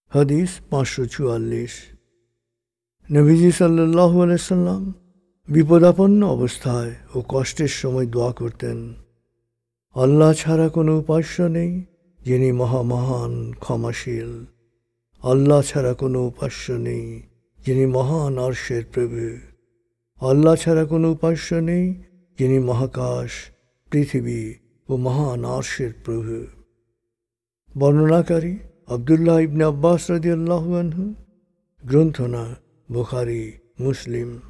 হাদিস 544। নবীজি সাল্লাল্লাহু আলাইহি সাল্লাম বিপদাপন্ন অবস্থায় ও কষ্টের সময় দোয়া করতেন, আল্লাহ ছাড়া কোনো উপাস্য নেই যিনি মহান ক্ষমাশীল। আল্লাহ ছাড়া কোনো উপাস্য নেই যিনি মহান আরশের প্রভু। আল্লাহ ছাড়া কোনো উপাস্য নেই যিনি মহাকাশ, পৃথিবী ও মহান আরশের প্রভু। বর্ণনাকারী আব্দুল্লাহ ইবনে আব্বাস রাদিয়াল্লাহু আনহু। গ্রন্থনা বুখারী, মুসলিম।